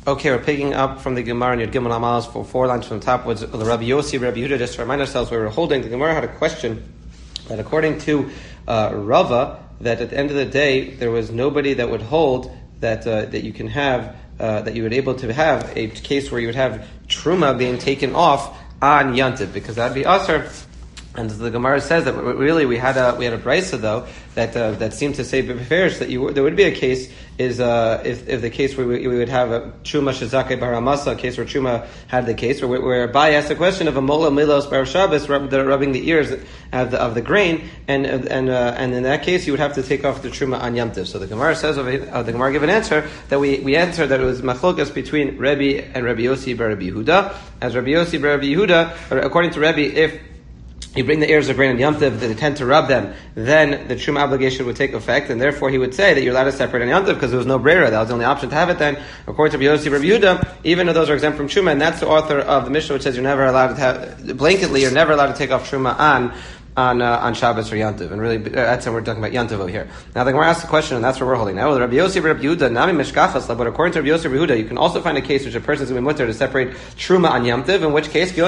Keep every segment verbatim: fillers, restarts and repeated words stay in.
Okay, we're picking up from the Gemara in Yud Gimel Amalos for four lines from the top with the Rabbi Yossi, Rabbi Yehuda. Just to remind ourselves where we were holding, the Gemara had a question that according to uh, Rava, that at the end of the day, there was nobody that would hold that uh, that you can have, uh, that you would able to have a case where you would have Truma being taken off on Yantiv, because that would be Asr. And the Gemara says that really we had a we had a brisa though that uh, that seemed to say beferish that you there would be a case is uh, if if the case where we, we would have a Truma Shazake Bar Hamasa, a case where Truma had the case where where Abai asked the question of a Mola Milos Bar Shabbos rub, the, rubbing the ears of the of the grain, and and uh, and in that case you would have to take off the Truma on Yom Tov. So the Gemara says uh, the Gemara give an answer that we we answer that it was machlokas between Rebbe and Rabbi Yossi bar Rabbi Yehuda, as Rabbi Yossi bar Rabbi Yehuda, or according to Rebbe, if you bring the ears of grain on Yom Tov, they tend to rub them, then the Truma obligation would take effect, and therefore he would say that you're allowed to separate on Yom Tov because there was no Brera. That was the only option to have it then. According to Rabbi Yossi, Rabbi Yehuda, even though those are exempt from Truma, and that's the author of the Mishnah which says you're never allowed to have, blanketly, you're never allowed to take off Truma on on uh, on Shabbos or Yantiv, and really that's when we're talking about Yantiv over here. Now the Gemara asks the question, and that's where we're holding now. Rabbi Yossi, Rabbi Yehuda, Nami Mishkachas, but according to Rabbi Yossi, Rabbi Yehuda, you can also find a case which a person is going to be mutter to separate Truma on Yantiv, in which case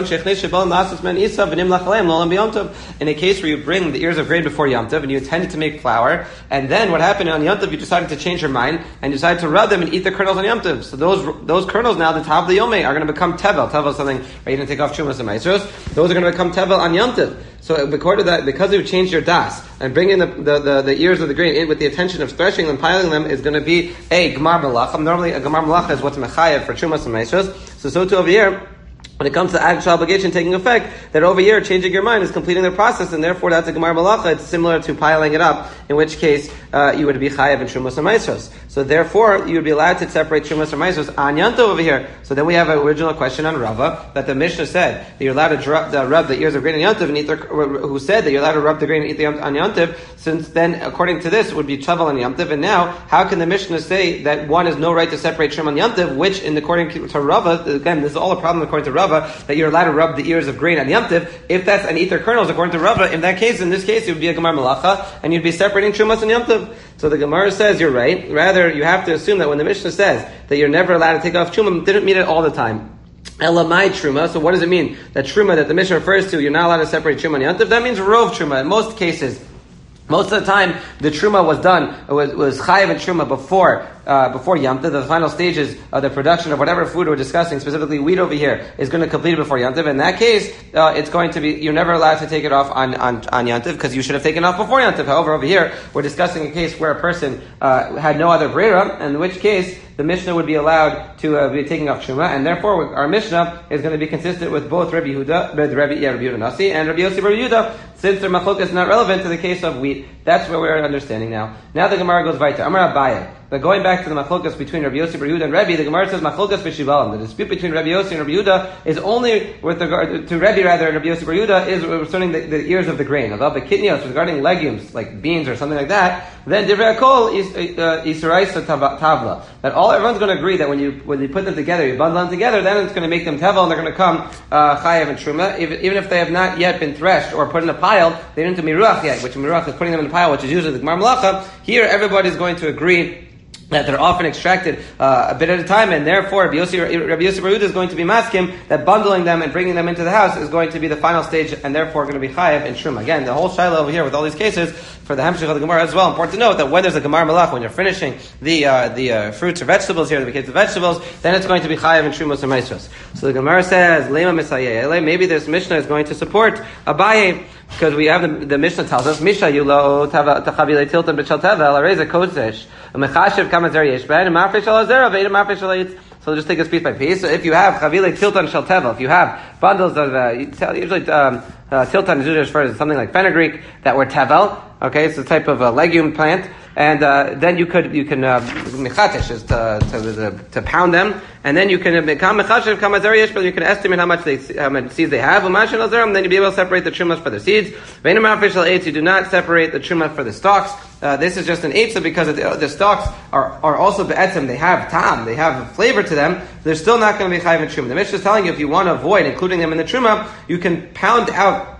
in a case where you bring the ears of grain before Yantiv and you intended to make flour, and then what happened on Yantiv, you decided to change your mind and you decided to rub them and eat the kernels on Yantiv. So those those kernels now, the top of the Yomei, are going to become tevel. Tevel is something where you didn't take off Truma and Maestros. Those are going to become tevel on Yantiv. So according to that, because you changed your das and bringing the, the, the, the ears of the grain in with the intention of threshing them, piling them, is going to be a gemar malacha. Normally, a gemar malacha is what's mechayev for trumas and maestros. So, so too over here, when it comes to the actual obligation taking effect, that over here, changing your mind is completing the process, and therefore that's a gemar malacha. It's similar to piling it up, in which case uh, you would be chayev in trumas and maestros. So therefore, you would be allowed to separate trumas and maestros on Yanto over here. So then we have an original question on Rava, that the Mishnah said that you're allowed to rub the, rub the ears of grain on Yantiv, and eat the, who said that you're allowed to rub the grain and eat the on Yantiv, since then, according to this, it would be travel on Yantiv, and now, how can the Mishnah say that one has no right to separate Shem on Yantiv, which, in according to Rava, again, this is all a problem according to Rava, that you're allowed to rub the ears of grain on Yantiv, if that's, and eat their kernels, according to Rava, in that case, in this case, it would be a Gemar Malacha, and you'd be separating Shumas and Yantiv. So the Gemara says you're right. Rather, you have to assume that when the Mishnah says that you're never allowed to take off Shumas, didn't mean it all the time. Elamai Truma. So what does it mean? That Truma that the Mishnah refers to, you're not allowed to separate Truma and Yantiv. That means Rov Truma. In most cases, most of the time, the Truma was done, was, was Chayev and Truma before, uh, before Yom Tov. The final stages of the production of whatever food we're discussing, specifically wheat over here, is going to complete it before Yom Tov. In that case, uh, it's going to be, you're never allowed to take it off on, on, on Yom Tov, because you should have taken it off before Yom Tov. However, over here, we're discussing a case where a person, uh, had no other Brera, in which case, the Mishnah would be allowed to uh, be taking off Truma, and therefore our Mishnah is going to be consistent with both Rabbi Yehuda, Rabbi, yeah, Rabbi Yehuda Nasi, and Rabbi Yossi Bar Yehuda, since their machlokas is not relevant to the case of wheat. That's where we're understanding now. Now the Gemara goes weiter. Amar Abaye. But going back to the machlokas between Rabbi Yossi Bar Yehuda and Rabbi, the Gemara says machlokas v'shivalim. The dispute between Rabbi Yossi and Rabbi Yehuda is only with regard to Rabbi, rather, and Rabbi Yossi Bar Yehuda is concerning the, the ears of the grain. Although the kitnios regarding legumes like beans or something like that, then divrei hakol is isuraisa tavla. That all everyone's going to agree that when you when you put them together, you bundle them together, then it's going to make them tevel, and they're going to come uh, chayev and truma, even if they have not yet been threshed or put in a pile. They didn't do miruach yet, which miruach is putting them in a pile, which is usually the gemar malacha. Here, everybody's going to agree that they're often extracted uh, a bit at a time, and therefore Rabbi Yossi, Rabbi Yossi Bar Yehuda is going to be maskim that bundling them and bringing them into the house is going to be the final stage, and therefore going to be chayev and shuma. Again, the whole shaila over here with all these cases for the hamshich of the Gemara as well. Important to note that when there's a gemar malach, when you're finishing the uh, the uh, fruits or vegetables here, the case of vegetables, then it's going to be chayev and shumos or maestros. So the Gemara says, Lema Misayeh, maybe this Mishnah is going to support Abaye, because we have the, the Mishnah tells us, Misha yulo tachavile tilton b'shal tevel areza kodesh mechashev kamazer yeshben and mafresh al azera ve'edem mafresh al eitz. So just take us piece by piece. So if you have chavile tilton shal tevel, if you have bundles of uh, usually um, uh, tilton is usually referred to something like fenugreek that were tevel. Okay, it's a type of a legume plant, and uh, then you could you can mechatesh uh, is to, to to pound them, and then you can become mechashev kamazer yeshben. You can estimate how much they how many seeds they have. U'mashin al zeram, then you'll be able to separate the trumas for the seeds. Ve'edem mafresh al eitz, you do not separate the truma for the stalks. Uh, this is just an eitzah because the, the stalks are, are also be'etzem, they have tam, they have flavor to them, they're still not going to be chayiv in truma. The Mishnah is telling you if you want to avoid including them in the truma, you can pound out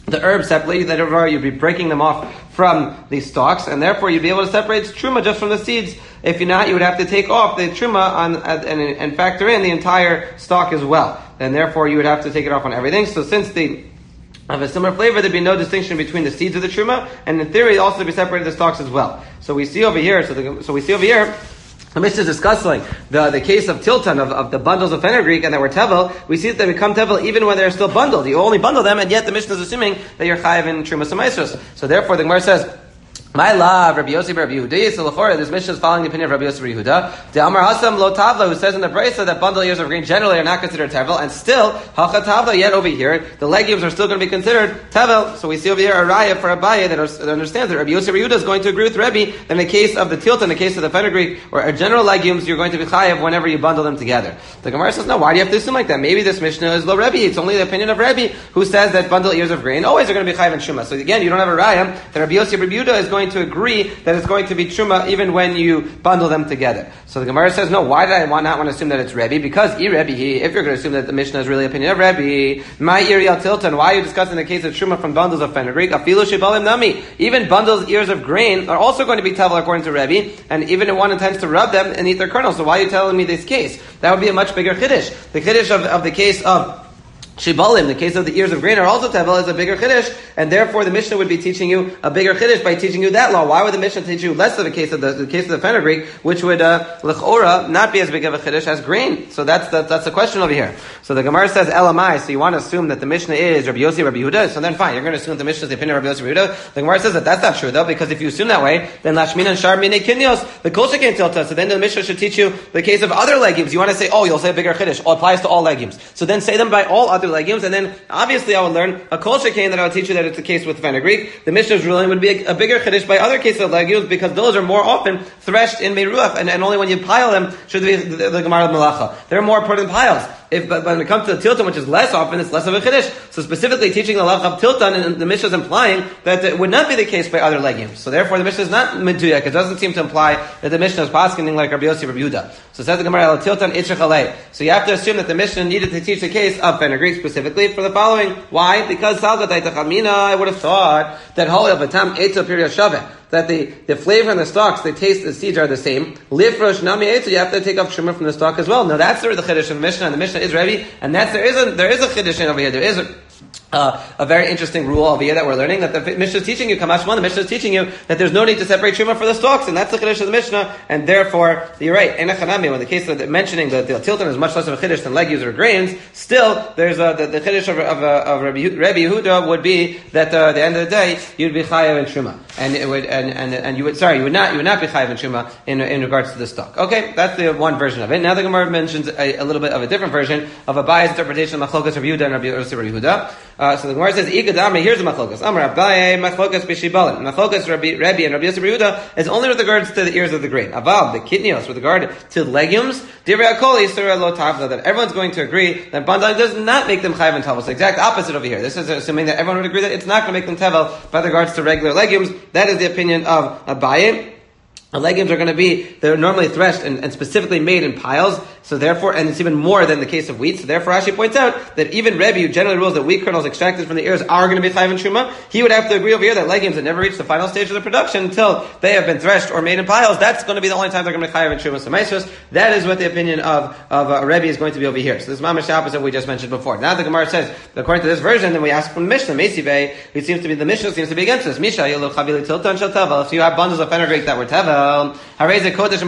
the herbs separately, that you'd be breaking them off from the stalks, and therefore you'd be able to separate truma just from the seeds. If you're not, you would have to take off the truma on, and, and factor in the entire stalk as well. And therefore you would have to take it off on everything. So since they have a similar flavor, there'd be no distinction between the seeds of the truma, and in theory also to be separated the stalks as well. So we see over here, so, the, so we see over here, the Mishnah is discussing the, the case of tilton, of, of the bundles of fenugreek, and that were tevel. We see that they become tevel even when they're still bundled. You only bundle them, and yet the Mishnah is assuming that you're chayav in trumas and maasros. So therefore the Gemara says, my love, Rabbi Yossi, Rabbi Yehuda. So l'chora, this Mishnah is following the opinion of Rabbi Yossi, Rabbi Yehuda. The Amar Hasam lo tavla, who says in the brisa that bundle ears of grain generally are not considered tevel, and still hacha tavla. Yet over here, the legumes are still going to be considered tevel. So we see over here a raya for Abaye that, that understands that Rabbi Yossi, Rabbi Yehuda is going to agree with Rabbi that in the case of the tilton, in the case of the fenugreek, or general legumes, you're going to be chayav whenever you bundle them together. The Gemara says, no, why do you have to assume like that? Maybe this Mishnah is lo Rabbi. It's only the opinion of Rabbi who says that bundle ears of grain always are going to be chayav and shuma. So again, you don't have a raya that Rabbi Yossi, Rabbi Yehuda is going to agree that it's going to be truma even when you bundle them together. So the Gemara says, no, why did I want, not want to assume that it's Rebbe? Because i Rebbe, if you're going to assume that the Mishnah is really opinion of Rebbe, my ear yal tilton, why are you discussing the case of truma from bundles of fenugreek? Afilu shebalim nami. Even bundles, ears of grain are also going to be tevel according to Rebbe, and even if one intends to rub them and eat their kernels. So why are you telling me this case? That would be a much bigger chiddush. The chiddush of, of the case of Shibalim, the case of the ears of grain are also tevel, is a bigger chiddush, and therefore the Mishnah would be teaching you a bigger chiddush by teaching you that law. Why would the Mishnah teach you less of a case of the, the case of the fenugreek, which would uh, l'chora not be as big of a chiddush as grain? So that's the, that's the question over here. So the Gemara says elamai. So you want to assume that the Mishnah is Rabbi Yossi, Rabbi Yehuda. So then fine, you're going to assume that the Mishnah is the opinion of Rabbi Yossi, Rabbi Yehuda. The Gemara says that that's not true though, because if you assume that way, then lashmin and shar mine kinyos, the kol shekain tilta. So then the Mishnah should teach you the case of other legumes. You want to say, oh, you'll say a bigger chiddush. Oh, it applies to all legumes. So then say them by all other legumes, and then obviously I would learn a kol shekain that I would teach you that it's the case with fenugreek. The Mishnah's ruling would be a, a bigger chiddush by other cases of legumes, because those are more often threshed in meiruach, and, and only when you pile them should be the, the, the gemara of malacha. They're more important than piles. If, but, but when it comes to the tilton, which is less often, it's less of a chiddush. So specifically teaching the halacha of tilton, and the Mishnah is implying that it would not be the case by other legumes. So therefore the Mishnah is not meduyak. It doesn't seem to imply that the Mishnah is paskening like Rabbi Yossi, Rabbi Yehuda. So says the Gemara, tilton itzrich alei. So you have to assume that the Mishnah needed to teach the case of fenugreek specifically for the following. Why? Because salgatay tachamina, I would have thought that hol batam eto pirya shaveh, that the, the flavor and the stalks, the taste, the seeds are the same. Lifrosh nami eto, you have to take off truma from the stalk as well. Now that's the chiddush in the Mishnah, and the Mishnah is Rebbe, and that's there is a there is a chiddush over here. There is a Uh, a very interesting rule over here that we're learning, that the Mishnah is teaching you, Kamash one, the Mishnah is teaching you that there's no need to separate Truma for the stalks, and that's the Chiddush of the Mishnah, and therefore, you're right, Enechanami, when the case of the, mentioning that the tilton is much less of a Chiddush than legumes or grains, still, there's a, the, the Chiddush of, of, of Rabbi, Rabbi Yehuda would be that uh, at the end of the day, you'd be Chayav in Truma, and it would, and, and, and you would, sorry, you would not, you would not be Chayav in Truma in, in regards to the stalk. Okay, that's the one version of it. Now the Gemara mentions a, a little bit of a different version of a biased interpretation of Machlokas Rabbi Yehuda and Rabbi Yehuda. Uh, so the Gemara says, Ikadame, here's the Machlokas. Amar Abaye, Machlokas Bishibalim. Machlokas Rabbi, Rabbi and Rabbi Yossi Yehuda is only with regards to the ears of the grain. Aval, the kidneys, with regard to legumes, Divrei Akol Yisra Lo Tavla, that everyone's going to agree that bundling does not make them chayav and tavel. It's the exact opposite over here. This is assuming that everyone would agree that it's not going to make them tevel by regards to regular legumes. That is the opinion of Abaye. The legumes are going to be, they're normally threshed and, and specifically made in piles, so therefore, and it's even more than the case of wheat, so therefore Rashi points out that even Rebbe, who generally rules that wheat kernels extracted from the ears are going to be chayav and truma, he would have to agree over here that legumes that never reach the final stage of the production until they have been threshed or made in piles, that's going to be the only time they're going to be chayav and truma. So maestros, that is what the opinion of, of uh, Rebbe is going to be over here. So this is mamash the opposite we just mentioned before. Now the Gemara says, according to this version, then we ask from the Mishnah, Mesivei, it seems to be, the Mishnah seems to be against this. Misha, Yelu Chavili Tilton Shel Tevel, if you have bundles of fenugreek that were tevel, you should pound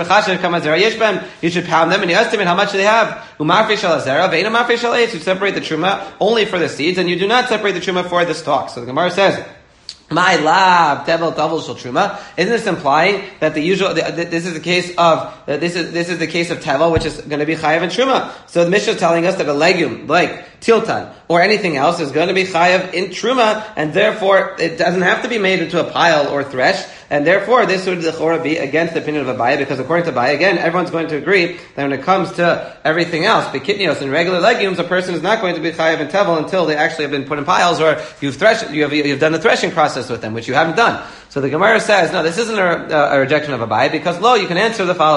them and you estimate how much they have. You separate the truma only for the seeds, and you do not separate the truma for the stalks. So the Gemara says, my lab tevel tavel shel truma. Isn't this implying that the usual? The, the, this is the case of uh, this is this is the case of tevel, which is going to be chayav and truma. So the Mishnah is telling us that a legume like tiltan or anything else is going to be chayav in truma, and therefore it doesn't have to be made into a pile or threshed. And therefore, this would the be against the opinion of Abaye, because according to Abaye, again, everyone's going to agree that when it comes to everything else, bekitnios and regular legumes, a person is not going to be chayav and tevel until they actually have been put in piles, or you've threshed, you have you've done the threshing process with them, which you haven't done. So the Gemara says, no, this isn't a, a rejection of Abaye, because lo, you can answer the following.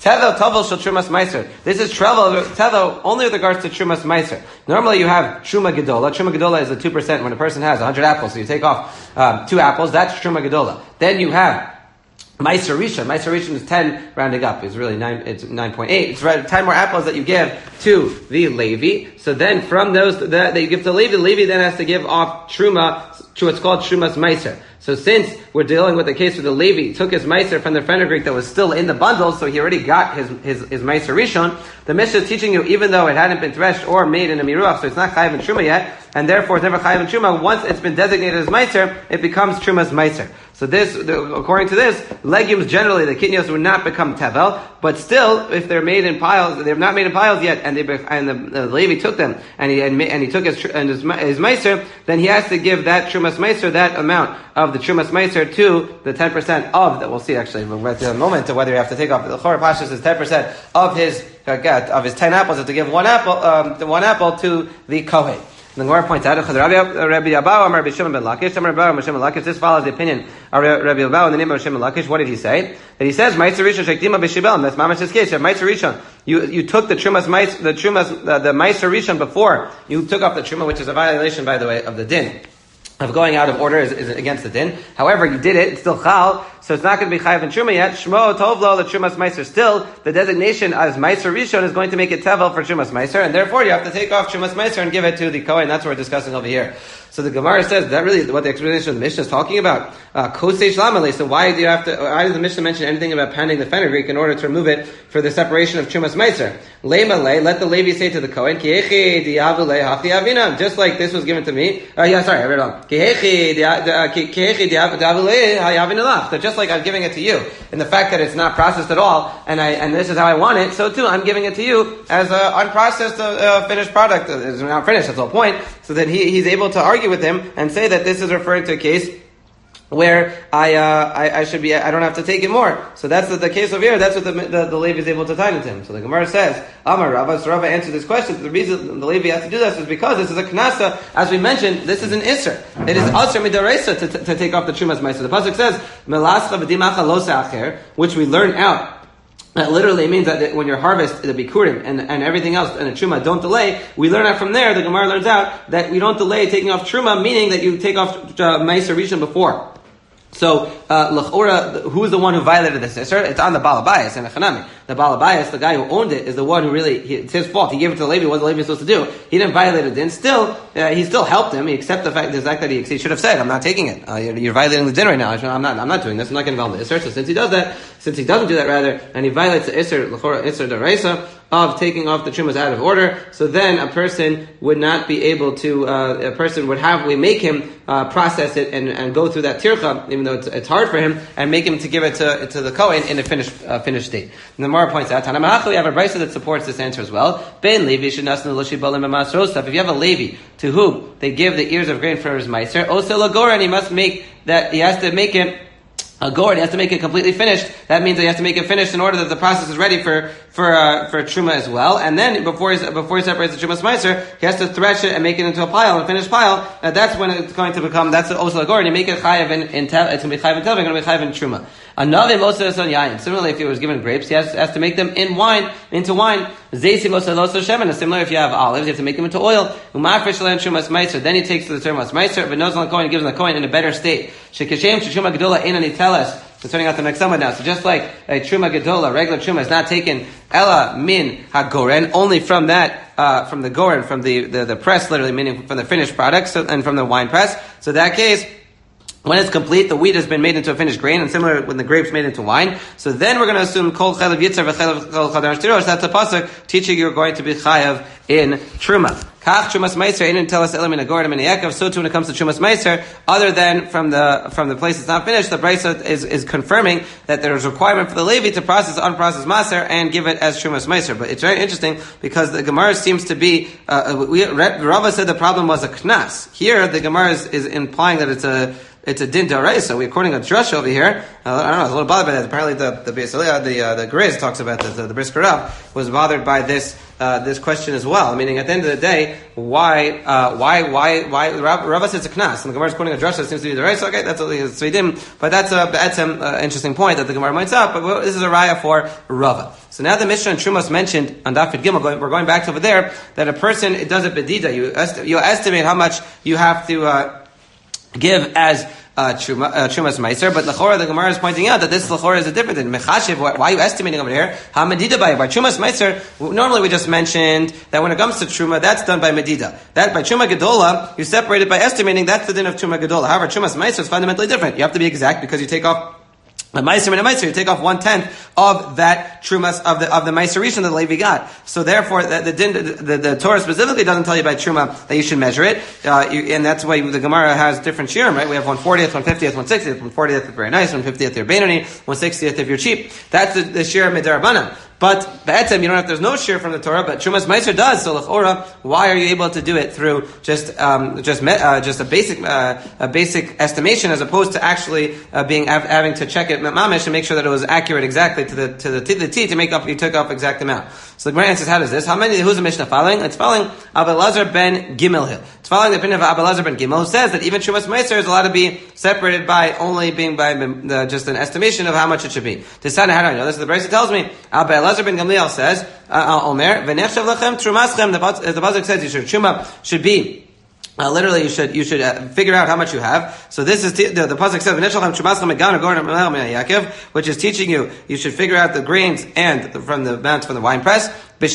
Tevel Tovel Shel Trumas Meiser. This is Tevel Tevel only with regards to Trumas Meiser. Normally you have Truma Gedola. Truma Gedola is the two percent when a person has one hundred apples. So you take off um, two apples. That's Truma Gedola. Then you have Meiser Rishon. Meiser Rishon is ten, rounding up. It's really nine. It's nine point eight. It's ten more apples that you give to the Levi. So then, from those that, that you give to the Levi, the Levi then has to give off truma to what's called trumas Meiser. So since we're dealing with the case where the Levi he took his Meiser from the fenugreek that was still in the bundle, so he already got his his, his Meiser Rishon. The Mishnah is teaching you, even though it hadn't been threshed or made in a miruach, so it's not chayiv in truma yet, and therefore it's never chayiv in truma. Once it's been designated as Meiser, it becomes trumas Meiser. So this, the, according to this, legumes generally, the kidneys would not become tevel, but still, if they're made in piles, they're not made in piles yet, and they and the, the Levi took them, and he and, and he took his and his, his meiser, then he has to give that trumas meiser, that amount of the trumas meiser to the ten percent of that. We'll see actually, we'll get to the moment to whether you have to take off the chor pashas is ten percent of his of his ten apples, is to give one apple, um, the one apple to the kohen. The Gemara points out, Rabbi Abau, Amar Rabbi Shimon ben Lakish, Amar Rabbi Shimon ben Lakish. This follows the opinion of Rabbi Abau in the name of Shimon ben Lakish. What did he say? That he says, Meiser Rishon Shektima b'Shibel. That's Mamash's case. Meiser Rishon. You you took the Trumas Meiser, the Trumas, uh, the Meiser Rishon before you took off the Truma, which is a violation, by the way, of the din. Of going out of order is, is against the din. However, you did it, it's still chal, so it's not going to be chayav in truma yet. Shmo tovlo the trumas meiser. Still, the designation as meiser rishon is going to make it tevel for trumas meiser, and therefore you have to take off trumas meiser and give it to the kohen. That's what we're discussing over here. So the Gemara says that really what the explanation of the Mishnah is talking about. Kosei shlamale. So why do you have to? Why does the Mishnah mention anything about pounding the fenugreek in order to remove it for the separation of trumas meiser? Leima le. Let the Levi say to the kohen, Kiechi diavu le hafti avina. Just like this was given to me. Uh, yeah, sorry, I read wrong. Kiechi diavu le hayavina lach. So just like I'm giving it to you, in the fact that it's not processed at all, and I and this is how I want it, so too I'm giving it to you as an unprocessed uh, finished product. It's not finished. That's the whole point. So that he he's able to argue with him and say that this is referring to a case where I, uh, I, I should be, I don't have to take it more. So that's the, the case over here. That's what the, the, the Levi is able to tie into him. So the Gemara says, Amar Rava, so Rava answered this question. The reason the Levi has to do this is because this is a knasa. As we mentioned, this is an isser. It is asr midaraisa to, to, to take off the trumas meiser. The pasuk says, Melascha v'dimacha lo se'acher, which we learn out. That literally means that when you harvest the bikurim and, and everything else and the truma don't delay. We learn out from there. The Gemara learns out that we don't delay taking off truma, meaning that you take off uh, meiser rishon before. So, uh, l'chora, who's the one who violated this isser? It's on the balabayas and the chanami. The balabayas, the guy who owned it, is the one who really, he, it's his fault. He gave it to the Levi. What was the Levi supposed to do? He didn't violate it. Then still, uh, he still helped him. He accepted the fact, the fact that he, he should have said, I'm not taking it. Uh, you're, you're violating the din right now. I'm not, I'm not doing this. I'm not getting involved in the isser. So since he does that, since he doesn't do that rather, and he violates the isser, l'chora, isser daraisa, of taking off the trumas out of order, so then a person would not be able to, uh, a person would have, we make him uh, process it and, and go through that tircha, even though it's, it's hard for him, and make him to give it to, to the Kohen in a finished uh, finished state. And the Gemara points out, Tanamacha, we have a brisa that supports this answer as well. Ben Levi shenasnu lo shibalim b'masrosaf. If you have a Levi to whom they give the ears of grain for his meiser, osel agora, and he must make that, he has to make it a gourd, he has to make it completely finished. That means that he has to make it finished in order that the process is ready for for uh, for truma as well. And then before he before he separates the trumas meiser, he has to thresh it and make it into a pile, a finished pile. And that's when it's going to become. That's also a gourd. And you make it chayav in, in tel, it's going to be chayav in tel. It's going to be chayav in truma. Another moser on yayin. Similarly, if he was given grapes, he has, has to make them in wine into wine. Zaysi moser loser shemen. Similar, if you have olives, you have to make them into oil. Umafresh le'en trumas meiser. Then he takes to the trumas meiser. But knows on the coin, gives him the coin in a better state. Shekeshem shechuma gedola in anitelas. So turning out the next summit now. So just like a truma gedola, regular truma is not taken ella min hagoren, only from that, uh, from the goren, from the, the, the press, literally meaning from the finished product, so, and from the wine press. So in that case, when it's complete, the wheat has been made into a finished grain, and similar when the grapes made into wine. So then we're going to assume kol chaylev yitzar v'chaylev kol chadar shtirosh. That's a pasuk teaching you're going to be chayav in truma. Kach trumas meiser ain't tell us elam in agordim and yekov. So too when it comes to trumas meiser, other than from the from the place it's not finished, the brisa is is confirming that there is a requirement for the Levi to process unprocessed maser and give it as trumas meiser. But it's very interesting because the Gemara seems to be. Uh, we, Rava said the problem was a knas. Here the Gemara is, is implying that it's a It's a din d'oraisa. We're quoting a drush over here. Uh, I don't know. I was a little bothered by that. Apparently, the the the uh, the Grizz talks about this. The, the Bris Karav was bothered by this uh, this question as well. Meaning, at the end of the day, why, uh, why, why, why? Rava says it's a knas, and the Gemara is quoting a drasha that seems to be the right. So okay, that's a tzvidim, but that's a that's an uh, interesting point that the Gemara points out. But this is a raya for Rava. So now the Mishnah and Trumas mentioned on Daf Gimel, we're going back to over there, that a person it does a bedida. You est- you estimate how much you have to uh, give as Uh, truma, uh, Trumas Meiser, but Lachora, the Gemara is pointing out that this Lachora is a different than Mechashiv. Why, why are you estimating over here? Ha Medida by by Trumas Meiser. Normally we just mentioned that when it comes to Truma, that's done by Medida. That by Truma Gedola, you separate it by estimating. That's the din of Truma Gedola. However, Trumas Meiser is fundamentally different. You have to be exact because you take off a Meiser and a Meiser, you take off one tenth of that Trumas of the of the Meiser Rishon that Levi got. So therefore, the the, the, the, the Torah specifically doesn't tell you by Truma that you should measure it, uh, you, and that's why the Gemara has different shirim, right? We have one fortieth, one fiftieth, one sixtieth, one fortieth if very nice, one fiftieth if you're Benoni, one sixtieth if you're cheap. That's the, the shirim Midarabanan. But Ba'etzem, you don't have, there's no shir from the Torah, but Trumas Meiser does. So L'chora, why are you able to do it through just, um, just, uh, just a basic, uh, a basic estimation as opposed to actually, uh, being, having to check it mamish and make sure that it was accurate exactly to the, to the, to the T to make up, you took off exact amount. So the Gemara answers, how does this? How many, who's the Mishnah following? It's following Abelazar ben Gimel. It's following the opinion of Abelazar ben Gimel, who says that even Trumas Meiser is allowed to be separated by only being by the, just an estimation of how much it should be. Decide how do I know this? The Brisa tells me, Abelazar Elazar ben Gamliel says, uh, Omer, v'nechshav lachem trumaschem, the pasuk says you should, truma should be, Uh, literally, you should you should uh, figure out how much you have. So this is t- the, the pasuk says, which is teaching you you should figure out the grains and the, from the amounts from the wine press. This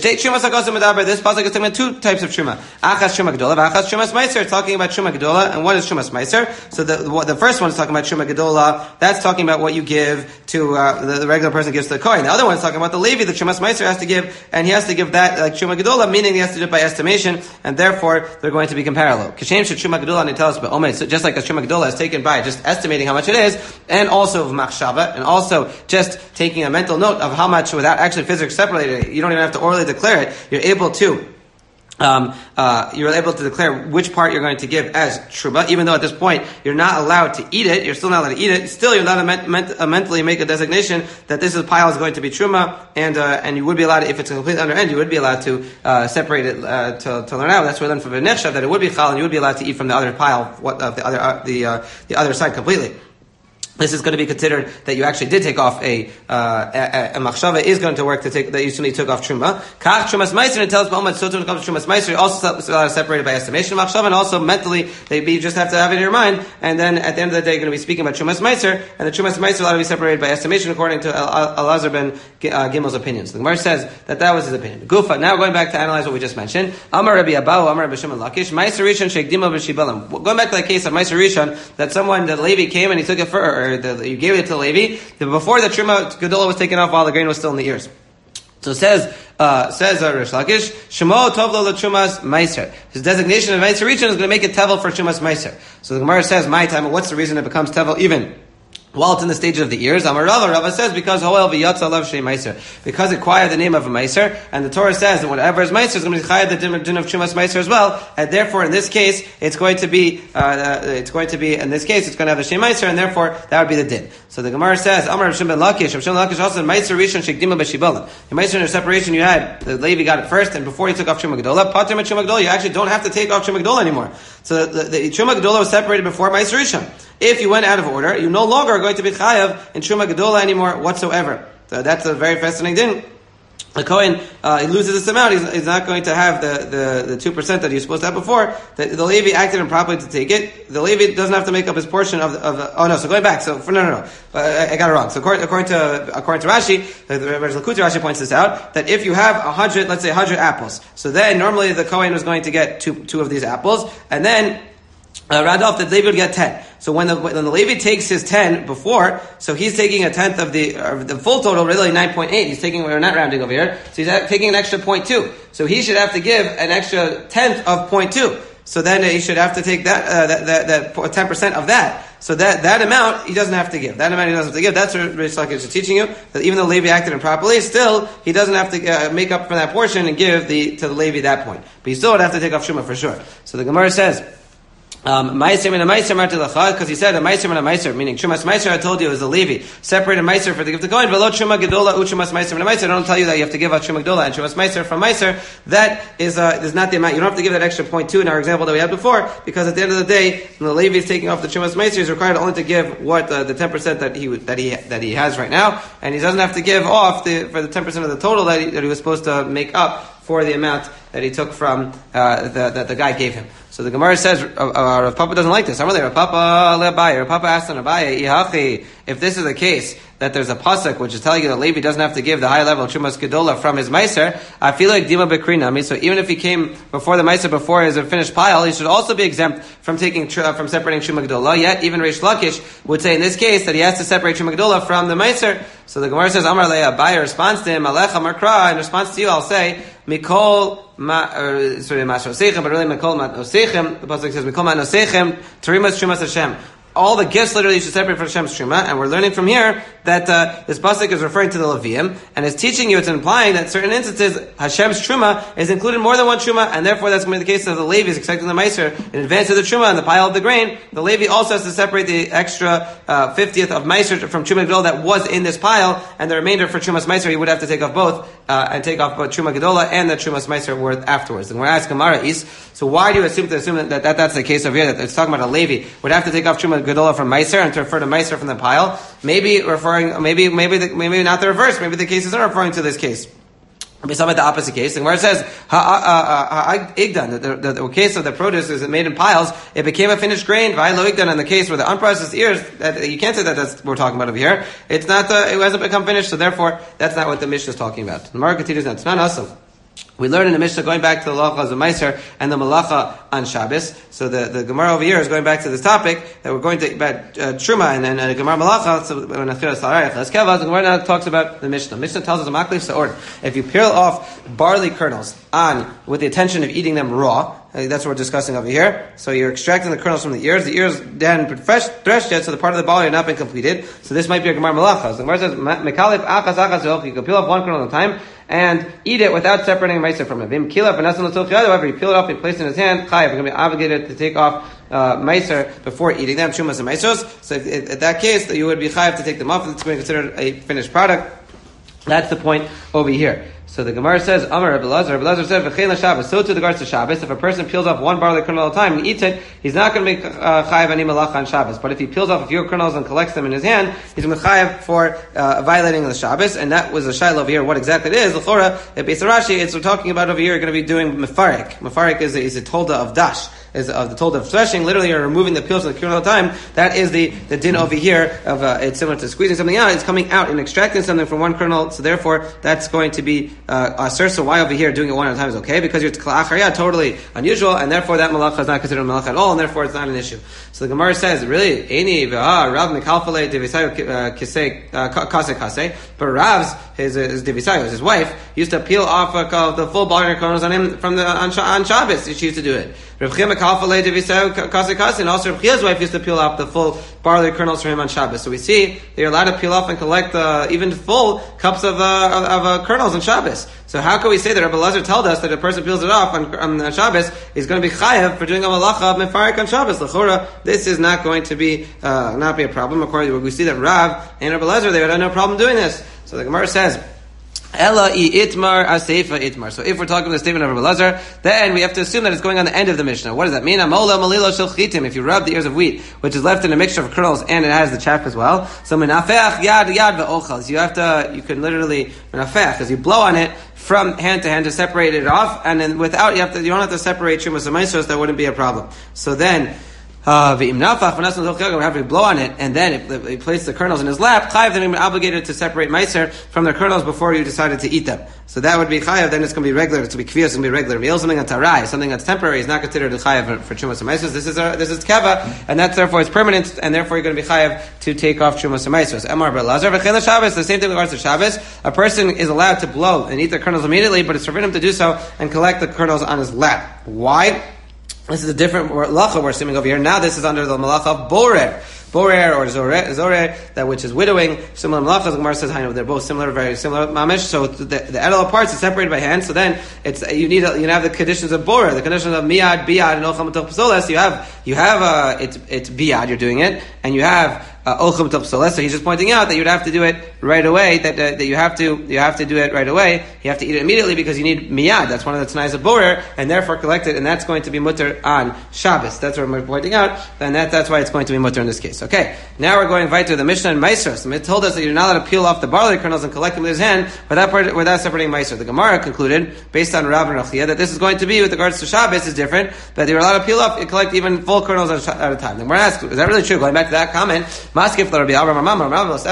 pasuk is talking about two types of truma. Achas truma gedola, achas trumas meiser. Talking about truma gedola, and what is trumas meiser? So the the first one is talking about truma gedola. That's talking about what you give to uh, the, the regular person gives to the kohen. The other one is talking about the Levi. The trumas meiser has to give, and he has to give that like truma gedola, meaning he has to do it by estimation, and therefore they're going to be comparable. Kashem should truma gedola, and it tells us, but oh, so just like a truma gedola is taken by just estimating how much it is, and also of machshava, and also just taking a mental note of how much without actually physically separating it. You don't even have to orally declare it. You're able to. Um, uh, you're able to declare which part you're going to give as truma, even though at this point you're not allowed to eat it. You're still not allowed to eat it. Still, you're allowed to ment- ment- uh, mentally make a designation that this is pile is going to be truma, and uh, and you would be allowed to, if it's a complete under end, you would be allowed to uh, separate it uh, to, to learn out. That's where then for v'nechshav that it would be chal, and you would be allowed to eat from the other pile, what of the other uh, the uh, the other side completely. This is going to be considered that you actually did take off a, uh, a, a machshava is going to work to take, that you simply took off truma. Kach trumas meiser, it tells Ba'omet, so when it comes to trumas meiser, you also separated by estimation of machshava, and also mentally, they, you just have to have it in your mind, and then at the end of the day, you're going to be speaking about trumas meiser, and the trumas meiser allowed to be separated by estimation according to Elazar ben uh, Gimel's opinion. So the Gemara says that that was his opinion. Gufa, now going back to analyze what we just mentioned. Amar Rabbi Abahu, Amar Rabbi Shimon Lakish, meiser rishon sheikdimo b'shibalim. Going back to the case of meiser rishon, that someone, that Levi came and he took it for, or the, you gave it to Levi, before the Truma Gedola was taken off while the grain was still in the ears. So it says, uh, says uh, Rish Lakish, Shemo Tovlo LeTrumas Meiser. His designation of Meiser Rishon is going to make it Tevel for Trumas Meiser. So the Gemara says, my time, what's the reason it becomes Tevel even while it's in the stage of the ears? Amar Rava, Rava says, because Hoel v'yatza lav shei meiser. Because it acquired the name of a meiser, and the Torah says that whatever is meiser is going to be chayav the din of Trumas Meiser as well, and therefore in this case, it's going to be, uh, uh, it's going to be, in this case, it's going to have the shei meiser, and therefore that would be the din. So the Gemara says, Amar Rav Shimon ben Lakish, Rav Shimon ben Lakish also said, meiser rishon shekdima b'shibalim. Your meiser in your separation you had, the Levi got it first, and before he took off Truma Gedola, pater mit Truma Gedola, you actually don't have to take off Truma Gedola anymore. So the, the, the Truma Gedola was separated before meiser rishon. If you went out of order, you no longer are going to be chayav in Truma Gedola anymore whatsoever. So that's a very fascinating din. The Kohen, uh, he loses this amount, he's, he's not going to have the, the, the two percent that he was supposed to have before. The, the Levi acted improperly to take it. The Levi doesn't have to make up his portion of the, of the, oh no, so going back, so, for, no, no, no, uh, I, I got it wrong. So according, according to, according to Rashi, the, the Rebbe Lakuti Rashi points this out, that if you have a hundred, let's say a hundred apples, so then normally the Kohen was going to get two, two of these apples, and then, Uh, round off that Levi would get ten. So when the when the Levi takes his ten before, so he's taking a tenth of the uh, the full total, really nine point eight. He's taking, we're not rounding over here, so he's taking an extra point two. So he should have to give an extra tenth of point two. So then he should have to take that uh, that that that ten percent of that. So that that amount he doesn't have to give. That amount he doesn't have to give. That's what Rish Lakish is teaching you, that even though Levi acted improperly, still he doesn't have to uh, make up for that portion and give the to the Levi that point. But he still would have to take off Shuma for sure. So the Gemara says, Um, Meiser and a Meiser Marti Lachad, because he said a Meiser and a Meiser, meaning Trumas Meiser, I told you, is a Levi. Separate a Meiser for the gift of Kohen, Velo Truma Gedola, Uchumas Meiser and a Meiser. I don't tell you that you have to give out Truma Gedola and Trumas Meiser from Meiser. That is, uh, is not the amount. You don't have to give that extra point two in our example that we had before, because at the end of the day, when the Levi is taking off the Trumas Meiser, he's required only to give what, uh, the ten percent that he, that he, that he has right now, and he doesn't have to give off the, for the ten percent of the total that he, that he was supposed to make up for the amount that he took from, uh, the, that the guy gave him. So the Gemara says, uh, uh, Rav Papa doesn't like this. I'm Rav Papa le'Abaye. Rav Papa asked on Abaye, Ihachi, if this is the case, that there's a pasuk which is telling you that Levi doesn't have to give the high level of Trumas Gedola from his Meiser, I feel like Dima Bekrinami, so even if he came before the Meiser, before his finished pile, he should also be exempt from taking, uh, from separating Truma Gedola, yet even Reish Lakish would say in this case that he has to separate Truma Gedola from the Meiser. So the Gemara says, Amar le'Abaye responds to him, Alecha Markra, in response to you, I'll say, Mikol, ma, uh, sorry, Masosechem, but really Mikol Matnosechem, the pasuk says, Mikol Matnosechem, Terimas Trumas Hashem. All the gifts literally you should separate from Hashem's Truma, and we're learning from here that uh, this pasuk is referring to the Levium, and it's teaching you, it's implying that certain instances Hashem's Truma is included more than one Truma, and therefore that's going to be the case of the Levi is expecting the Meiser in advance of the Truma and the pile of the grain. The Levi also has to separate the extra uh, fiftieth of Meiser from Truma Gedola that was in this pile, and the remainder for Trumas Meiser he would have to take off both, uh, and take off both Truma Gedola and the Trumas Meiser worth afterwards. And we're asking Gemara is, so why do you assume to assume that, that, that that's the case over here, that it's talking about a Levi would have to take off Truma Gedola from Meiser and to refer to Meiser from the pile? Maybe referring, maybe, maybe, the, maybe not the reverse. Maybe the case isn't referring to this case. Maybe some of the opposite case, and where it says ha igdan, the, the, the case of the produce is made in piles, it became a finished grain. V'aylo igdan, in the case where the unprocessed ears, that, you can't say that that's what we're talking about over here. It's not, uh, it hasn't become finished, so therefore that's not what the Mishnah is talking about. The Gemara continues now. It's not awesome. We learn in the Mishnah, going back to the Halachas of Meiser and the Malacha on Shabbos. So the, the Gemara over here is going back to this topic that we're going to about uh, Truma and then uh, Gemara Malacha. So when the Gemara now talks about the Mishnah. Mishnah tells us a maklif sa'or. If you peel off barley kernels on with the intention of eating them raw, uh, that's what we're discussing over here. So you're extracting the kernels from the ears. The ears then threshed yet, so the part of the barley had not been completed. So this might be a Gemara Malacha. So the Gemara says, "Mekalif achas achas." You can peel off one kernel at a time and eat it without separating Meiser from it. However, you peel it off and place it in his hand, chayav, you're going to be obligated to take off uh, Meiser before eating them, Trumas and Meisos. So if, if, at that case, you would be chayav to take them off, it's going to be considered a finished product. That's the point over here. So the Gemara says, Amar Rabbi Lazar, Rabbi Lazar said, V'chein l'Shabbos, so to the regards to Shabbos, if a person peels off one barley kernel at a time and eats it, he's not going to make uh, chayav any malacha on Shabbos. But if he peels off a few kernels and collects them in his hand, he's going to chayav for uh, violating the Shabbos. And that was a shaila over here, what exactly it is. L'chora, at Beis Rashi, it's we're talking about over here, you're going to be doing mefarik. Mefarik is a, is a tolda of dash. Is of the told of threshing, literally you're removing the peels of the kernel at a time. That is the, the din over here of uh, it's similar to squeezing something out. It's coming out and extracting something from one kernel. So therefore, that's going to be uh, asur. So why over here doing it one at a time is okay? Because you're tla'achariyah, totally unusual, and therefore that malacha is not considered a malacha at all, and therefore it's not an issue. So the Gemara says, really, Eini v'ha Rav Mikalfale devisayo kase kase, but Rav's his his devisayo, his wife, used to peel off uh, the full barley kernels on him from the on, on Shabbos. She used to do it. Rav Chia Mikalfale devisayo kase kase, and also Rav Chia's wife used to peel off the full barley kernels from him on Shabbos. So we see they're allowed to peel off and collect uh, even full cups of uh, of, of uh, kernels on Shabbos. So how can we say that Rabbi Lazar told us that a person peels it off on, on Shabbos is going to be chayav for doing a malacha of mefarik on Shabbos? L'chora, this is not going to be uh, not be a problem. According to we see that Rav and Rabbi Lazar, they would have no problem doing this. So the Gemara says, Ella I itmar aseifa itmar. So if we're talking about the statement of Rabbi Lazar, then we have to assume that it's going on the end of the Mishnah. What does that mean? Amola malilo shel chitim. If you rub the ears of wheat, which is left in a mixture of kernels and it has the chaff as well, so menafech yad yad ve'ochal. So you have to, you can literally menafech, as you blow on it from hand to hand to separate it off, and then without you have to, you don't have to separate Trumas and Meisos. That wouldn't be a problem. So then. Uh, we have to blow on it, and then if he placed the kernels in his lap, chayav, then he's obligated to separate meiser from their kernels before you decided to eat them. So that would be chayav, then it's going to be regular, it's going to be kvios, it's going to be regular meal. Something that's tarai, something that's temporary, is not considered a chayav for trumas and meisos. This is a, this is keva, and that's therefore it's permanent, and therefore you're going to be chayav to take off trumas and meisos. Emar Belazar, v'chein Shabbos, the same thing with regards to Shabbos. A person is allowed to blow and eat the kernels immediately, but it's forbidden him to do so and collect the kernels on his lap. Why? This is a different malacha we're assuming over here. Now this is under the malacha of borer. borer or zore, zore, that which is widowing. Similar malachas, the Gemara says, I know they're both similar, very similar mamish. So the, the edible parts are separated by hand. So then it's you need a, you have the conditions of borer, the conditions of miyad, biad, and ocham u'toch psoles. You have you have uh, it's it's biad, you're doing it, and you have ocham u'toch psoles. So he's just pointing out that you'd have to do it right away. That uh, that you have to you have to do it right away. You have to eat it immediately because you need miyad. That's one of the tanais of borer, and therefore collect it, and that's going to be mutter on Shabbos. That's what we're pointing out, and that, that's why it's going to be mutter in this case. Okay, now we're going right to the Mishnah and Meiser. So it told us that you're not allowed to peel off the barley kernels and collect them with his hand without, without separating Meiser. The Gemara concluded, based on Rav and Rachia, that this is going to be, with regards to Shabbos, is different, that you're allowed to peel off and collect even full kernels at a time. The Gemara asks, is that really true? Going back to that comment, Maskif Rabbi Abraham Mamam,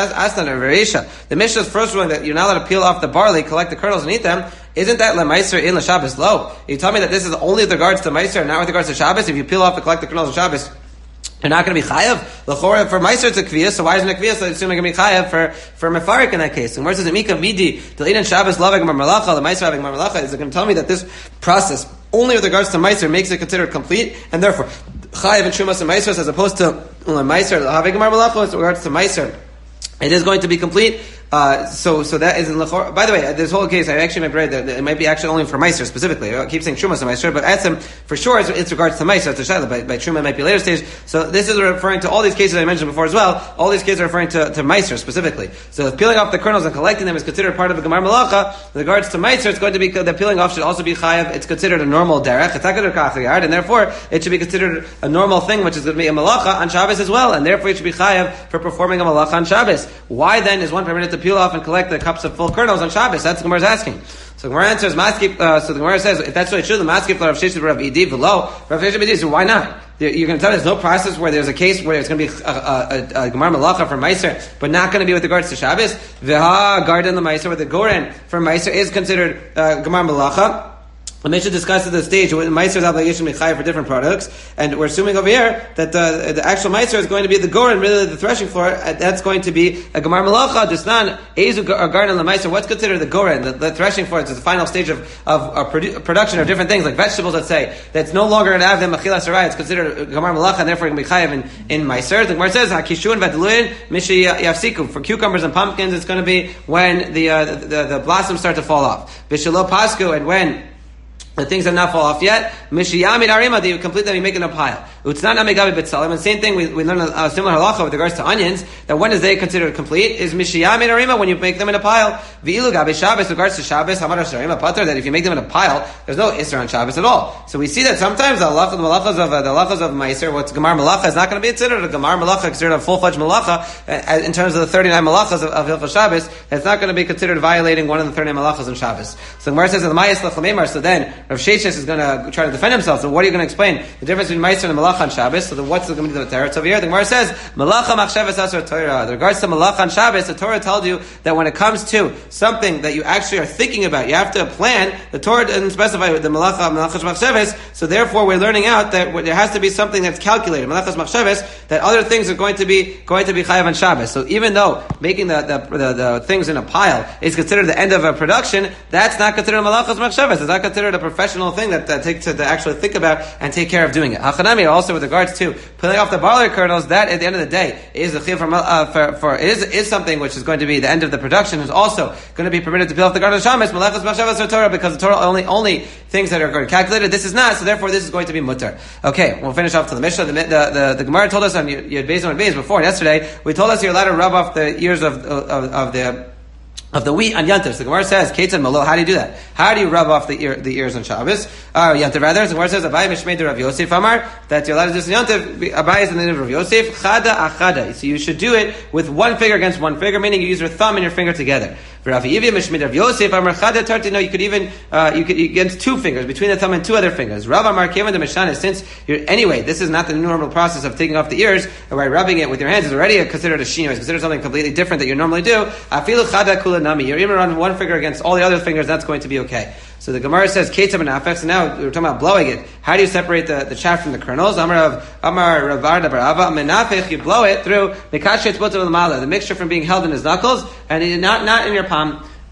the Mishnah is first ruling that you're not allowed to peel off the barley, collect the kernels and eat them. Isn't that lemaiser in Shabbos low? You tell me that this is only with regards to meiser, not with regards to Shabbos. If you peel off the collect the kernels of Shabbos, you're not going to be chayav. L'chora for meiser it's a kviyah, so why isn't it kviyah? So it's going to be chayav for for mefarik in that case. And where says Mika vidi delein Shabbos loving marmalacha the meiser having marmalacha? Is it going to tell me that this process only with regards to meiser makes it considered complete, and therefore chayav and shumas and meiser as opposed to meiser having marmalacha with regards to meiser, it is going to be complete. Uh, so, so that is in Lechor. By the way, this whole case, I actually might read that it might be actually only for Meiser specifically. I keep saying Trumas and Meiser, but Etzem, for sure, it's, it's regards to Meiser, it's a Shaila. By, by Truma, it might be later stage. So this is referring to all these cases I mentioned before as well. All these cases are referring to, to Meiser specifically. So peeling off the kernels and collecting them is considered part of the Gemar Malacha. With regards to Meiser, it's going to be, the peeling off should also be Chayav. It's considered a normal derech. It's not considered Kachiyard, and therefore, it should be considered a normal thing, which is going to be a Malacha on Shabbos as well, and therefore it should be Chayav for performing a Malacha on Shabbos. Why then is one permitted to peel off and collect the cups of full kernels on Shabbos? That's what Gemara is asking. So Gemara answers, Maskip, uh, so the Gemara says, if that's what it should, the Maskip Rav Sheshet Rav Idi below, Rav Sheshet Idi, so why not? You're going to tell me there's no process where there's a case where it's going to be a, a, a Gemara Malacha for Meiser, but not going to be with regards to Shabbos? V'ha garden the Meiser, where the Goren for Meiser is considered uh, Gemara Malacha. The Mishnah discussed at the stage what Meiser's obligation to be chayav for different products, and we're assuming over here that the, the actual Meiser is going to be the goren, really the threshing floor. That's going to be a gemar malacha. Disnan ezu garden the Meiser. What's considered the goren, the, the threshing floor? It's the final stage of of, of produ- production of different things like vegetables. Let's say that's no longer going to have them achilas sarai. It's considered a gemar malacha, and therefore it can be chayav in in Meiser. The Gemara says hakishun v'deluin mishi yafsiku. For cucumbers and pumpkins, it's going to be when the uh, the, the, the blossoms start to fall off. V'shelo pasku, and when the things have not fall off yet. Mishiyamid arima, you complete them, you make it in a pile. Utznan amegavi betzalim. And same thing, we, we learn a, a similar halacha with regards to onions, that when is they considered complete? Is mishiyamid arima, when you make them in a pile. V'ilu gabi Shabbos, with regards to Shabbos, hamar sharima pater, that if you make them in a pile, there's no isser on Shabbos at all. So we see that sometimes the halacha, the malachas of, uh, the halachas of Meiser, what's gemar malacha, is not going to be considered a gemar malacha, considered a full-fledged malacha, uh, in terms of the thirty-nine malachas of, of Hilchos Shabbos, it's not going to be considered violating one of the thirty-nine malachas in Shabbos. So the Gemara says, the Mayas lachamemar, so then, Rav Sheshes is going to try to defend himself. So what are you going to explain? The difference between Meiser and Malacha on Shabbos. So the, what's going to be the Torah? So over here, the Gemara says, Malacha machshavas asur Torah. In regards to Malacha on Shabbos, the Torah tells you that when it comes to something that you actually are thinking about, you have to plan. The Torah doesn't specify the Malacha, Malacha machshavas. So therefore, we're learning out that there has to be something that's calculated. Malachas machshavas, that other things are going to be going to be chayav on Shabbos. So even though making the the, the the things in a pile is considered the end of a production, that's not considered Malachas machshavas. It's not considered a professional thing that, that takes to, to actually think about and take care of doing it. Hachanami, also with regards to peeling off the barley kernels, that at the end of the day is a chiyuv for, uh, for, for is is something which is going to be the end of the production. Is also going to be permitted to peel off the garden of Shabbos, Malachas machshavas or Torah, because the Torah only only things that are going to calculated. This is not, so therefore this is going to be mutter. Okay, we'll finish off to the Mishnah. The the, the, the Gemara told us on Yud Beis and Yud Beis before yesterday. We told us you're allowed to rub off the ears of of, of the of the wheat on Yantiv. So the Gemara says, Ketzan Malo, how do you do that? How do you rub off the ear, the ears on Shabbos? Uh, Yantiv rather. So the Gemara says, Abai Mishmei de Rav Yosef Amar, that you're allowed to do this in Yantiv. Abai is in the name of Rav Yosef. Chada achada. So you should do it with one finger against one finger, meaning you use your thumb and your finger together. Rav Yivya Mishmei de Rav Yosef Amar Chada Tarti. No, you could even, uh, you could, against two fingers, between the thumb and two other fingers. Rav Amar Kevan de Mishana, since you're, anyway, this is not the normal process of taking off the ears, by rubbing it with your hands is already considered a shino. It's considered something completely different that you normally do. Afilu Chada Kula Nami. You're even on one finger against all the other fingers, that's going to be okay. So the Gemara says, Ketzam and Afef, so now we're talking about blowing it. How do you separate the, the chaff from the kernels? Amar of Amar Ravar Dabarava, Menafech, you blow it through the mixture from being held in his knuckles, and not, not in your palm.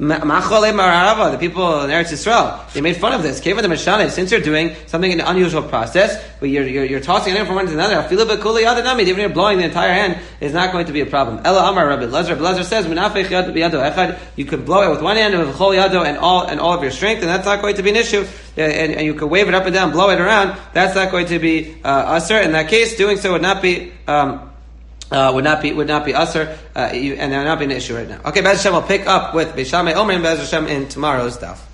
The people in Eretz Yisrael, they made fun of this. Since you're doing something in an unusual process, but you're, you're, you're tossing it in from one to another, even if you're blowing the entire hand, is not going to be a problem. Ella Amar Rabbi Elazar. Elazar says, you can blow it with one hand with chol yado and all and all of your strength, and that's not going to be an issue. And, and you can wave it up and down, blow it around. That's not going to be uh, usher. In that case, doing so would not be um, uh, would not be would not be usher, uh, and there would not be an issue right now. Okay, Be'ez Hashem will pick up with Beis Shammai Omer and Be'ez Hashem in tomorrow's daf.